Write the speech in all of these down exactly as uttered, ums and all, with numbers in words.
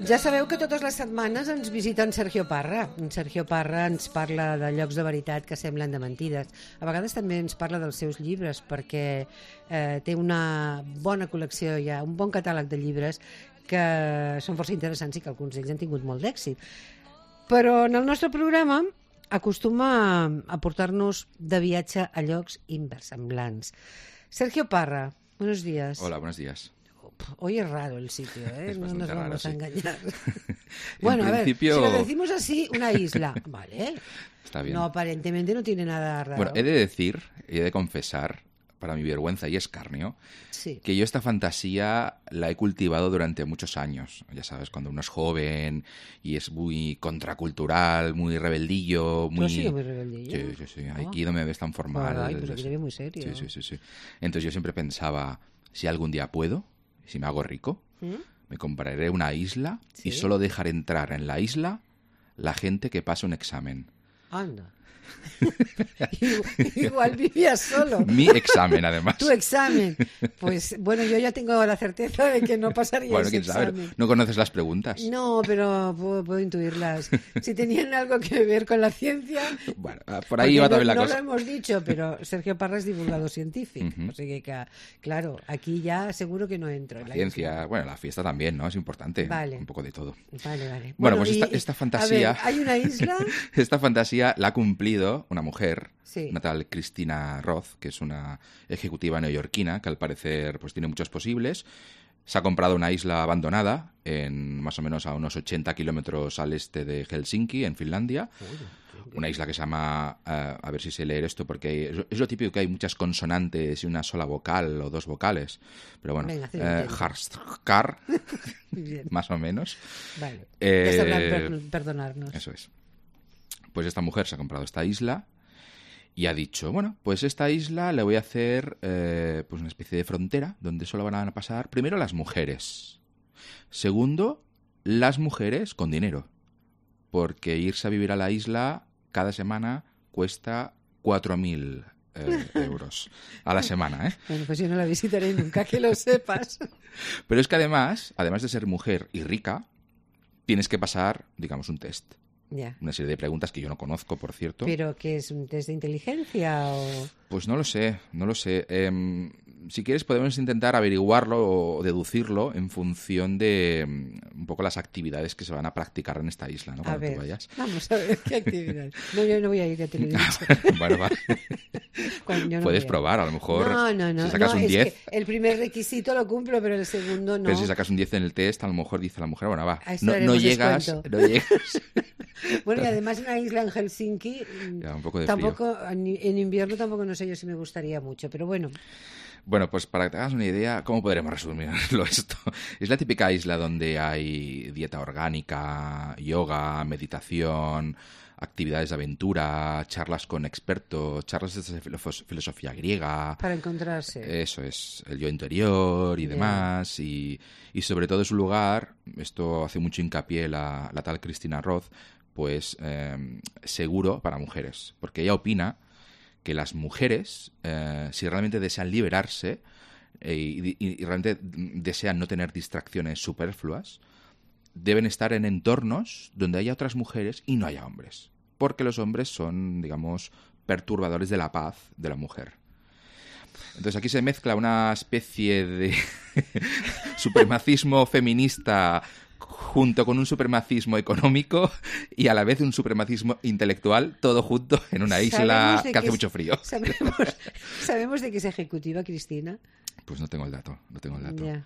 Ja sabeu que totes les setmanes ens visita en Sergio Parra. En Sergio Parra ens parla de llocs de veritat que semblen de mentides. A vegades també ens parla dels seus llibres, perquè eh, té una bona col·lecció, ja, un bon catàleg de llibres que són força interessants i que alguns d'ells han tingut molt d'èxit. Però en el nostre programa acostuma a portar-nos de viatge a llocs inversemblants. Sergio Parra, buenos días. Hola, buenos días. Hoy es raro el sitio, ¿eh? Es No nos raro, vamos sí. a engañar. Bueno, a principio... ver, si lo decimos así, una isla, ¿vale? Está bien. No, aparentemente no tiene nada raro. Bueno, he de decir, he de confesar, para mi vergüenza y escarnio, sí. que yo esta fantasía la he cultivado durante muchos años. Ya sabes, cuando uno es joven y es muy contracultural, muy rebeldillo, muy... ¿Tú has sido muy rebeldillo? Sí, sí, sí. Oh. Aquí no me ves tan formal. Ay, pues aquí te veo muy serio. Sí, sí, sí, sí. Entonces yo siempre pensaba, si algún día puedo, si me hago rico, ¿Mm? me compraré una isla ¿Sí? y solo dejaré entrar en la isla la gente que pase un examen. Anda. Igual vivías solo. Mi examen, además. Tu examen. Pues bueno, yo ya tengo la certeza de que no pasaría bueno, ese quién sabe. examen. ¿No conoces las preguntas? No, pero puedo, puedo intuirlas. Si tenían algo que ver con la ciencia... Bueno, por ahí va también no, la no cosa. No lo hemos dicho, pero Sergio Parra es divulgador científico. Uh-huh. Así que, claro, aquí ya seguro que no entro. La, la ciencia, isla. Bueno, la fiesta también, ¿no? Es importante. Vale. Un poco de todo. Vale, vale. Bueno, bueno pues y, esta, esta fantasía... A ver, ¿hay una isla? Esta fantasía la ha cumplido una mujer, sí. una tal Cristina Roth, que es una ejecutiva neoyorquina que al parecer pues tiene muchos posibles. Se ha comprado una isla abandonada, en más o menos a unos ochenta kilómetros al este de Helsinki, en Finlandia. Uy, una isla que se llama, uh, a ver si sé leer esto, porque es, es lo típico que hay muchas consonantes y una sola vocal o dos vocales. Pero bueno, Venga, uh, Harskar, más o menos. Vale, eh, ya sabrán per- perdonarnos. Eso es. Pues esta mujer se ha comprado esta isla y ha dicho, bueno, pues esta isla le voy a hacer eh, pues una especie de frontera donde solo van a pasar, primero, las mujeres. Segundo, las mujeres con dinero. Porque irse a vivir a la isla cada semana cuesta cuatro mil eh, euros a la semana, ¿eh? Bueno, pues yo no la visitaré nunca, que lo sepas. Pero es que además, además de ser mujer y rica, tienes que pasar, digamos, un test. Ya. Una serie de preguntas que yo no conozco, por cierto. ¿Pero qué es? ¿Un test de inteligencia o...? Pues no lo sé, no lo sé. Eh, si quieres podemos intentar averiguarlo o deducirlo en función de um, un poco las actividades que se van a practicar en esta isla, ¿no? Cuando a ver, tú vayas. Vamos a ver qué actividades. No, yo no voy a ir, ya te lo he dicho. Bueno, vale. No puedes probar, a lo mejor. No, no, no. Si sacas no, un diez... Es que el primer requisito lo cumplo, pero el segundo no. Pero si sacas un diez en el test, a lo mejor dice la mujer, bueno, va, no, no llegas, descuento. no llegas... Bueno, y además una isla en Helsinki, ya, un poco de tampoco frío. En invierno tampoco no sé yo si me gustaría mucho, pero bueno. Bueno, pues para que te hagas una idea, ¿cómo podremos resumirlo esto? Es la típica isla donde hay dieta orgánica, yoga, meditación, actividades de aventura, charlas con expertos, charlas de filosofía griega. Para encontrarse. Eso es, el yo interior y yeah. demás. Y, y sobre todo es un lugar, esto hace mucho hincapié la, la tal Cristina Roth, pues eh, seguro para mujeres. Porque ella opina que las mujeres, eh, si realmente desean liberarse eh, y, y, y realmente desean no tener distracciones superfluas, deben estar en entornos donde haya otras mujeres y no haya hombres. Porque los hombres son, digamos, perturbadores de la paz de la mujer. Entonces aquí se mezcla una especie de supremacismo feminista junto con un supremacismo económico y a la vez un supremacismo intelectual, todo junto en una isla que hace mucho frío. ¿Sabemos, ¿Sabemos de qué es ejecutiva, Cristina? Pues no tengo el dato, no tengo el dato. Yeah.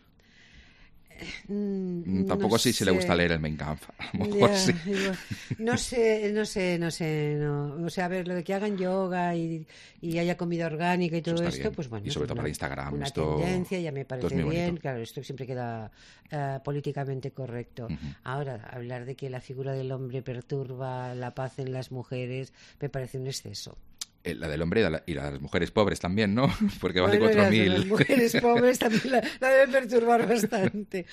Mm, Tampoco no sé si le gusta leer el Mein Kampf. A lo mejor ya, sí. Igual. No sé, no sé, no sé. No. O sea, a ver, lo de que hagan yoga y, y haya comida orgánica y todo esto, bien. pues bueno. Y sobre es todo una, para Instagram. Una esto, tendencia, ya me parece bien. Bonito. Claro, esto siempre queda uh, políticamente correcto. Uh-huh. Ahora, hablar de que la figura del hombre perturba la paz en las mujeres me parece un exceso. La del hombre y la, y la de las mujeres pobres también, ¿no? Porque vale bueno, cuatro mil. Las, las mujeres pobres también la, la deben perturbar bastante.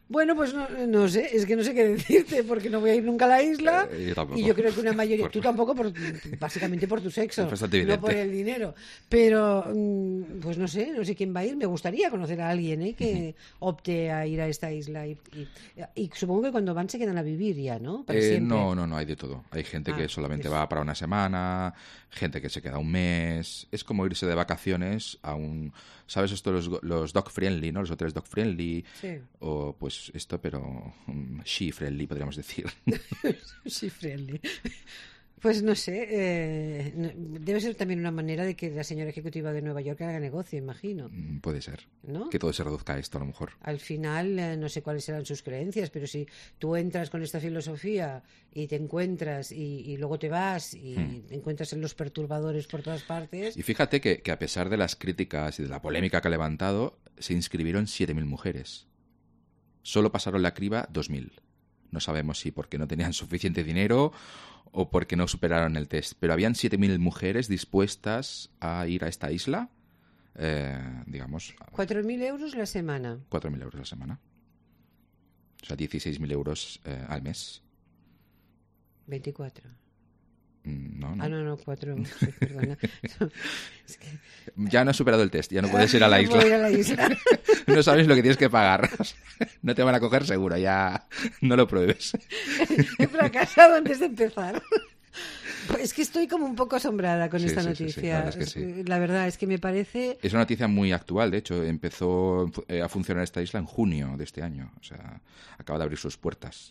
Bueno, pues no, no sé, es que no sé qué decirte, porque no voy a ir nunca a la isla. Eh, yo tampoco. Y yo creo que una mayoría, Por- tú tampoco, por, básicamente por tu sexo, Es bastante no evidente. por el dinero. Pero, mm, pues no sé, no sé quién va a ir. Me gustaría conocer a alguien ¿eh? que opte a ir a esta isla. Y, y, y supongo que cuando van se quedan a vivir ya, ¿no? Para Eh, siempre. no, no, no, hay de todo. Hay gente Ah, que solamente es- va para una semana, gente que se queda un mes. Es como irse de vacaciones a un... ¿Sabes esto? Los, los dog friendly, ¿no? Los hoteles dog friendly. Sí. O pues esto, pero um, she friendly, podríamos decir. Sí, friendly. Pues no sé, eh, no- debe ser también una manera de que la señora ejecutiva de Nueva York haga negocio, imagino, Mm, Puede ser. ¿no? Que todo se reduzca a esto, a lo mejor. Al final, eh, no sé cuáles serán sus creencias, pero si tú entras con esta filosofía y te encuentras y, y luego te vas y Hmm. encuentras en los perturbadores por todas partes, Y fíjate que, que a pesar de las críticas y de la polémica que ha levantado, se inscribieron siete mil mujeres. Solo pasaron la criba dos mil. No sabemos si porque no tenían suficiente dinero o porque no superaron el test. Pero habían siete mil mujeres dispuestas a ir a esta isla, eh, digamos, a cuatro mil euros la semana. cuatro mil euros a la semana. O sea, dieciséis mil euros eh, al mes. veinticuatro. Mm, No, no. Ah, no, no, cuatro. Sí, perdona. Es que... Ya no has superado el test, ya no puedes ir a la No puedo ir isla. a la isla. No sabes lo que tienes que pagar. No te van a coger seguro, ya no lo pruebes. He fracasado antes de empezar. Pues es que estoy como un poco asombrada con Sí, esta sí, sí, sí, noticia. la verdad es que sí. La verdad es que me parece... Es una noticia muy actual, de hecho, empezó eh, a funcionar esta isla en junio de este año. O sea, acaba de abrir sus puertas.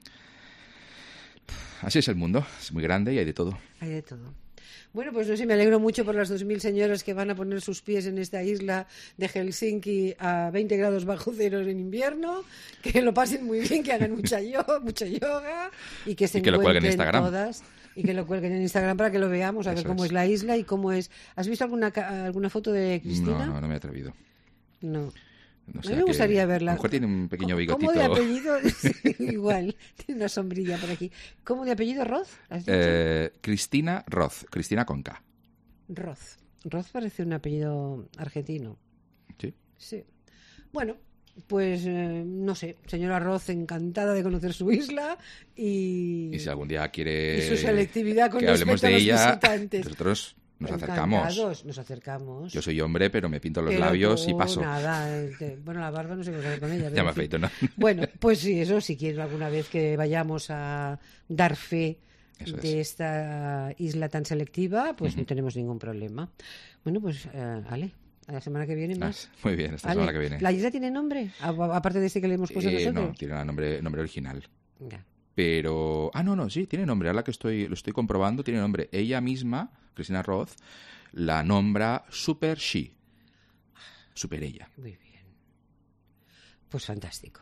Así es el mundo, es muy grande y hay de todo. Hay de todo. Bueno, pues no sé, me alegro mucho por las dos mil señoras que van a poner sus pies en esta isla de Helsinki a veinte grados bajo cero en invierno, que lo pasen muy bien, que hagan mucha yoga, mucho yoga y que se Y que lo cuelguen en encuentren Instagram. todas y que lo cuelguen en Instagram para que lo veamos, a ver Eso cómo es. es la isla y cómo es. ¿Has visto alguna ca- alguna foto de Cristina? No, no, no me he atrevido. No. No A sé, mí me que- gustaría A verla. lo mejor tiene un pequeño ¿Cómo- bigotito. ¿Cómo de apellido? Sí, igual, tiene una sombrilla por aquí. ¿Cómo de apellido Roth? ¿Has dicho? Eh, Cristina Roth, Cristina con K. Roth. Roth parece un apellido argentino. ¿Sí? Sí. Bueno, pues eh, no sé, señora Roth, encantada de conocer su isla y, Y si algún día quiere y su selectividad con que hablemos respecto a de los ella, visitantes. nosotros nos acercamos. Encantados, nos acercamos. Yo soy hombre, pero me pinto los Pero labios tú, y paso. Nada, eh, que- bueno, la barba no sé qué hacer con ella. Ya pero me en fin. afeito, ¿no? Bueno, pues sí, eso, si quieres alguna vez que vayamos a dar fe Eso de es. esta isla tan selectiva, pues no Ujú. tenemos ningún problema. Bueno, pues, eh, Ale, a la semana que viene más. Ah, Muy bien, esta Ale, semana que viene. ¿la isla tiene nombre? A- Aparte de este que le hemos puesto Eh, nosotros. no, tiene un nombre, nombre original. Ya. Pero... Ah, no, no, sí, tiene nombre. Ahora que estoy, lo estoy comprobando, tiene nombre. Ella misma, Cristina Roth, la nombra Super She. Super ella. Muy bien. Pues fantástico.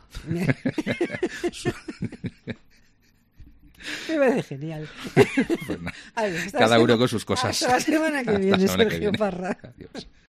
Me parece genial. Pues nada, Ale, hasta la cada uno sema- con sus cosas. Hasta la semana que Hasta la viene, semana que Sergio viene. Parra. Adiós.